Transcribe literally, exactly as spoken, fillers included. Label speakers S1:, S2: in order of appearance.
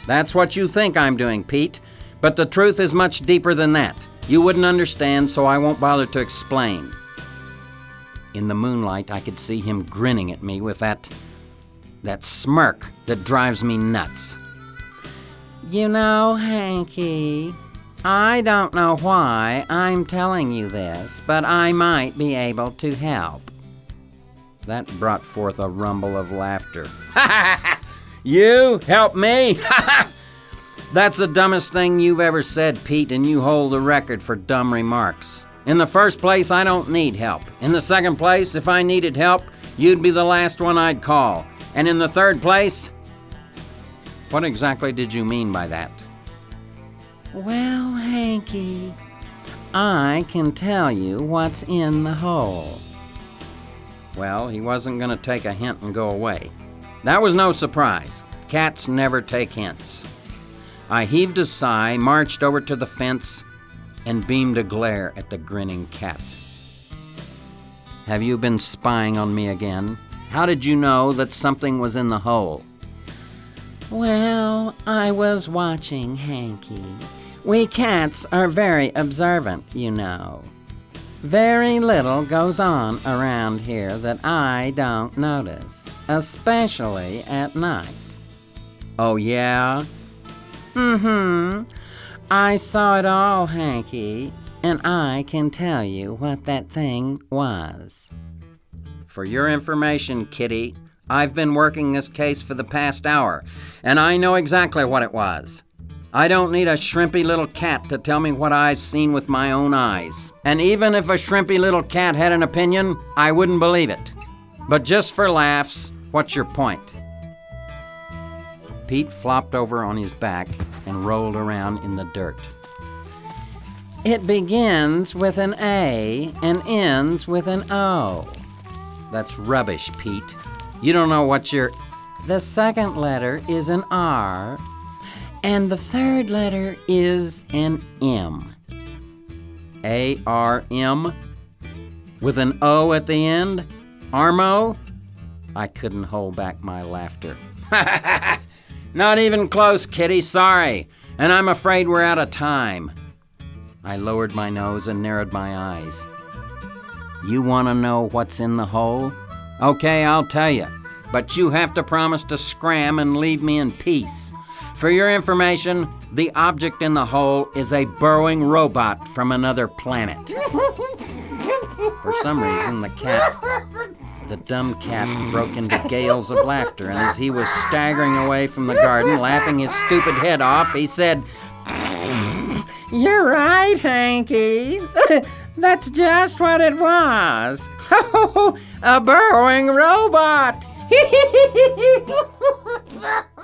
S1: That's what you think I'm doing, Pete. But the truth is much deeper than that. You wouldn't understand, so I won't bother to explain. In the moonlight, I could see him grinning at me with that... that smirk that drives me nuts. You know, Hanky, I don't know why I'm telling you this, but I might be able to help. That brought forth a rumble of laughter. You help me? That's the dumbest thing you've ever said, Pete, and you hold the record for dumb remarks. In the first place, I don't need help. In the second place, if I needed help, you'd be the last one I'd call. And in the third place... What exactly did you mean by that? Well, Hanky, I can tell you what's in the hole. Well, he wasn't going to take a hint and go away. That was no surprise. Cats never take hints. I heaved a sigh, marched over to the fence, and beamed a glare at the grinning cat. Have you been spying on me again? How did you know that something was in the hole? Well, I was watching, Hanky. We cats are very observant, you know. Very little goes on around here that I don't notice, especially at night. Oh, yeah? Mm-hmm. I saw it all, Hanky, and I can tell you what that thing was. For your information, Kitty, I've been working this case for the past hour, and I know exactly what it was. I don't need a shrimpy little cat to tell me what I've seen with my own eyes. And even if a shrimpy little cat had an opinion, I wouldn't believe it. But just for laughs, what's your point? Pete flopped over on his back and rolled around in the dirt. It begins with an A and ends with an O. That's rubbish, Pete. You don't know what you're... The second letter is an R, and the third letter is an M. A R M? With an O at the end? Armo? I couldn't hold back my laughter. Not even close, Kitty, sorry. And I'm afraid we're out of time. I lowered my nose and narrowed my eyes. You want to know what's in the hole? Okay, I'll tell you. But you have to promise to scram and leave me in peace. For your information, the object in the hole is a burrowing robot from another planet. For some reason, the cat, the dumb cat, broke into gales of laughter, and as he was staggering away from the garden, laughing his stupid head off, he said, You're right, Hanky. That's just what it was. A burrowing robot.